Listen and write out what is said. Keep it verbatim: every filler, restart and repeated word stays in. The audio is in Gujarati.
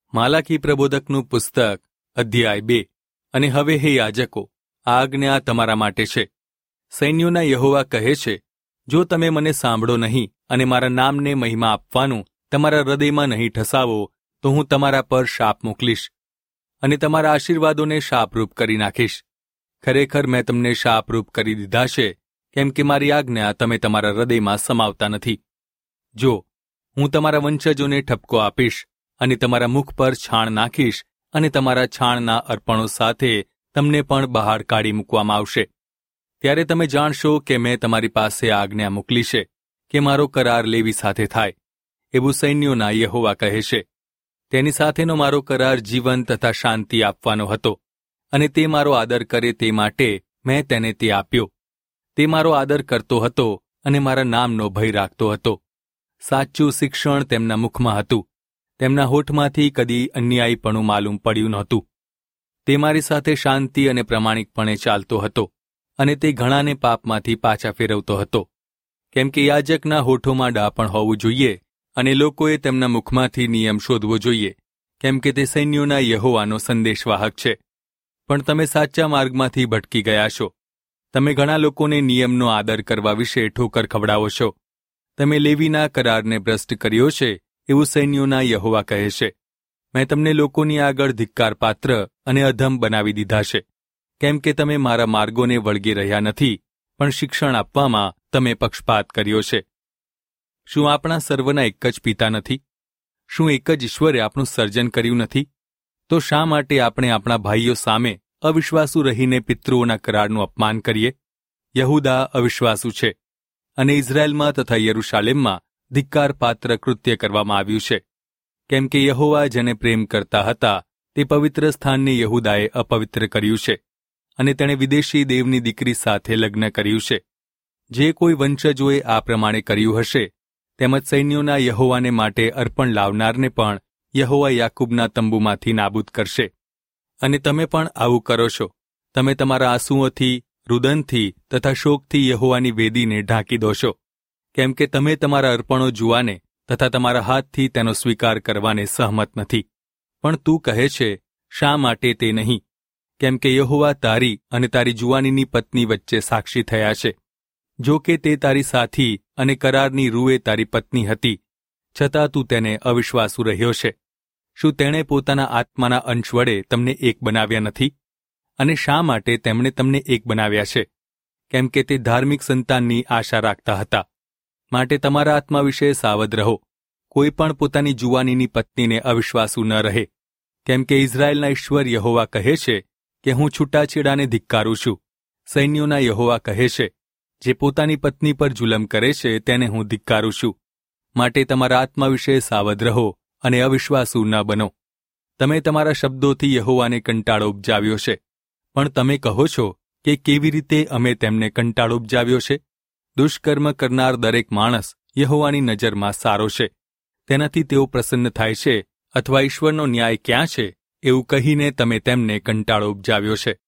માલાકી પ્રબોધકનું પુસ્તક અધ્યાય બે. અને હવે હે યાજકો, આ આજ્ઞા તમારા માટે છે. સૈન્યોના યહોવા કહે છે, જો તમે મને સાંભળો નહીં અને મારા નામને મહિમા આપવાનું તમારા હૃદયમાં નહીં ઠસાવો, તો હું તમારા પર શાપ મોકલીશ અને તમારા આશીર્વાદોને શાપરૂપ કરી નાખીશ. ખરેખર મેં તમને શાપરૂપ કરી દીધા છે, કેમ કે મારી આજ્ઞા તમે તમારા હૃદયમાં સમાવતા નથી. જો હું તમારા વંશજોને ઠપકો આપીશ અને તમારા મુખ પર છાણ નાખીશ અને તમારા છાણના અર્પણો સાથે તમને પણ બહાર કાઢી મૂકવામાં આવશે, ત્યારે તમે જાણશો કે મેં તમારી પાસે આજ્ઞા મોકલી છે કે મારો કરાર લેવી સાથે થાય, એવું સૈન્યોના યહોવા કહે છે. તેની સાથેનો મારો કરાર જીવન તથા શાંતિ આપવાનો હતો, અને તે મારો આદર કરે તે માટે મેં તેને તે આપ્યો. તે મારો આદર કરતો હતો અને મારા નામનો ભય રાખતો હતો. સાચું શિક્ષણ તેમના મુખમાં હતું, તેમના હોઠમાંથી કદી અન્યાયીપણું માલુમ પડ્યું નહોતું. તે મારી સાથે શાંતિ અને પ્રમાણિકપણે ચાલતો હતો, અને તે ઘણાને પાપમાંથી પાછા ફેરવતો હતો. કેમ કે યાજકના હોઠોમાં ડાપણ હોવું જોઈએ, અને લોકોએ તેમના મુખમાંથી નિયમ શોધવો જોઈએ, કેમ કે તે સૈન્યોના યહોવાનો સંદેશવાહક છે. પણ તમે સાચા માર્ગમાંથી ભટકી ગયા છો. તમે ઘણા લોકોને નિયમનો આદર કરવા વિશે ઠોકર ખવડાવો છો. તમે લેવીના કરારને ભ્રષ્ટ કર્યો છે, એવું સૈન્યોના યહોવા કહે છે. મેં તમને લોકોની આગળ ધિક્કારપાત્ર અને અધમ બનાવી દીધા છે, કેમ કે તમે મારા માર્ગોને વળગી રહ્યા નથી, પણ શિક્ષણ આપવામાં તમે પક્ષપાત કર્યો છે. શું આપણા સર્વના એક જ પિતા નથી? શું એક જ ઈશ્વરે આપણું સર્જન કર્યું નથી? તો શા માટે આપણે આપણા ભાઈઓ સામે અવિશ્વાસુ રહીને પિતૃઓના કરારનું અપમાન કરીએ? યહૂદા અવિશ્વાસુ છે, અને ઇઝરાયેલમાં તથા યરૂશાલેમમાં ધિક્કારપાત્ર કૃત્ય કરવામાં આવ્યું છે. કેમ કે યહોવા જેને પ્રેમ કરતા હતા તે પવિત્ર સ્થાનને યહૂદાએ અપવિત્ર કર્યું છે, અને તેણે વિદેશી દેવની દીકરી સાથે લગ્ન કર્યું છે. જે કોઈ વંશજોએ આ પ્રમાણે કર્યું હશે, તેમજ સૈન્યોના યહોવાને માટે અર્પણ લાવનારને પણ યહોવા યાકૂબના તંબુમાંથી નાબૂદ કરશે. અને તમે પણ આવું કરો છો. તમે તમારા આંસુઓથી, રુદનથી તથા શોકથી યહોવાની વેદીને ઢાંકી દો છો, કેમ કે તમે તમારા અર્પણો જુવાને તથા તમારા હાથથી તેનો સ્વીકાર કરવાને સહમત નથી. પણ તું કહે છે, શા માટે તે નહીં? કેમ કે યહોવા તારી અને તારી જુવાનીની પત્ની વચ્ચે સાક્ષી થયા છે. જો કે તે તારી સાથી અને કરારની રૂએ તારી પત્ની હતી, છતાં તું તેને અવિશ્વાસુ રહ્યો છે. શું તેણે પોતાના આત્માના અંશ વડે તમને એક બનાવ્યા નથી? અને શા માટે તેમણે તમને એક બનાવ્યા છે? કેમ કે તે ધાર્મિક સંતાનની આશા રાખતા હતા. માટે તમારા આત્મા વિશે સાવધ રહો. કોઈ પણ પોતાની જુવાનીની પત્નીને અવિશ્વાસુ ન રહે. કેમ કે ઇઝરાયેલના ઈશ્વર યહોવા કહે છે કે હું છૂટાછેડાને ધિક્કારું છું. સૈન્યોના યહોવા કહે છે, જે પોતાની પત્ની પર જુલમ કરે છે તેને હું ધિક્કારું છું. માટે તમારા આત્મા વિશે સાવધ રહો અને અવિશ્વાસુ ન બનો. તમે તમારા શબ્દોથી યહોવાને કંટાળો ઉપજાવ્યો છે. પણ તમે કહો છો કે કેવી રીતે અમે તેમને કંટાળો ઉપજાવ્યો છે? દુષ્કર્મ કરનાર દરેક માણસ યહોવાની નજરમાં સારો છે. તેનાથી તેઓ પ્રસન્ન થાય છે, અથવા ઈશ્વરનો ન્યાય ક્યાં છે, એવું કહીને તમે તેમને કંટાળો ઉપજાવ્યો છે.